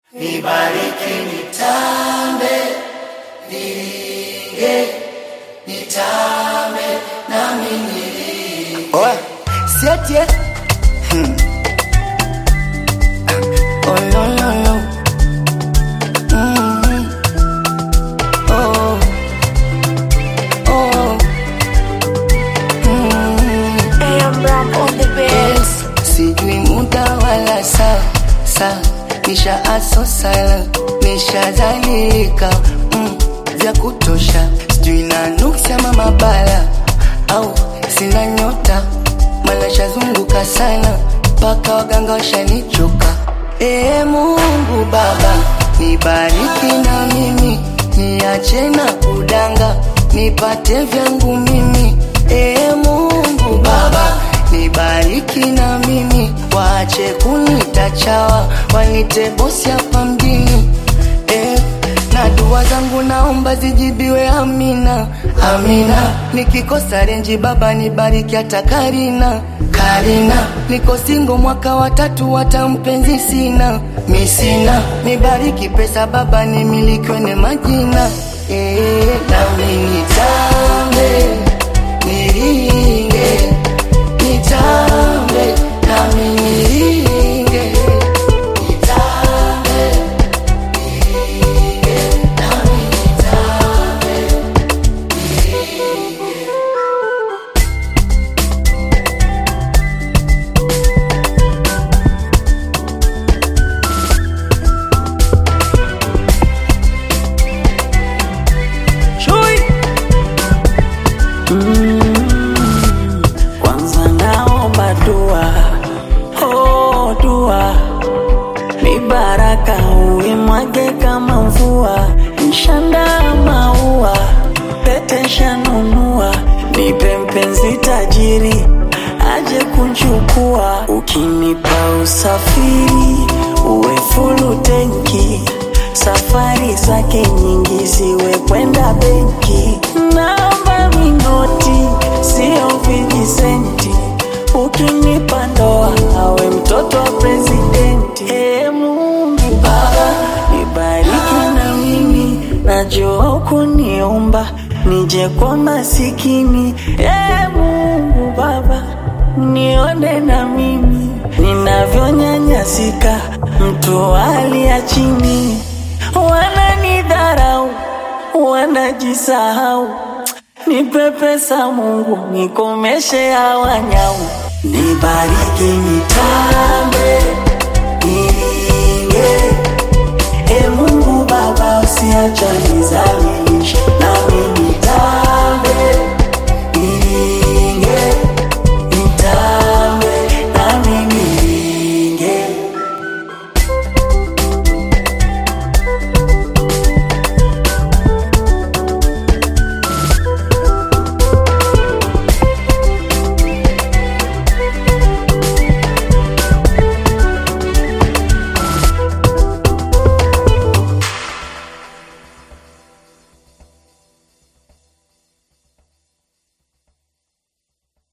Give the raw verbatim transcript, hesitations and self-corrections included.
Nibariki nitambe, niringe, nitambe, nami niringe. Oa, siatie. Hmm. Oh no no no. Mm-hmm. Oh. Oh. Mm-hmm. I am Ram on the bed. Yes, sijui muda wala saa, saa. Nisha aso silent, nisha zalika mm, vya kutosha. Sijui na nuksi ama mabala au sina nyota, maana shazunguka sana paka waganga washanichoka. Ee Mungu Baba, nibariki na mimi, niache na kudanga, nipate vyangu mimi. Ee Mungu Baba, nibariki na mimi, waache kunita chawa, wanite bosi hapa mjini. Eh, na dua zangu naomba zijibiwe amina, amina. Nikikosa renji Baba nibariki hata Karina, Karina. Niko single mwaka wa tatu hata mpenzi sina, mi sina. Nibariki pesa Baba nimilikiwe na majina. Eh, nami nitambe, niringe, nitambe, nami niringe, nitambe, niringe, nami nitambe, niringe. Chui. Mm. Kwanza naomba dua, oh dua, ni baraka uimwage kama mvua. Nshanda maua, pete shanunua, nipe mpenzi tajiri aje kunchukua. Ukinipa usafiri uwe fulu tenki, safari zake nyingi ziwe kwenda benki. Naomba minoti sio vijisenti, ukinipa ndoa awe mtoto wa presidenti. Ee Mungu Baba, nibariki na mimi, najua ukuniumba nije kwa masikini. Ee Mungu Baba, nione na mimi ninavyonyanyasika, mtu hali ya chini. Wananidharau, wanajisahau, nipe pesa Mungu nikomeshe hawa nyau. Nibariki nitambe,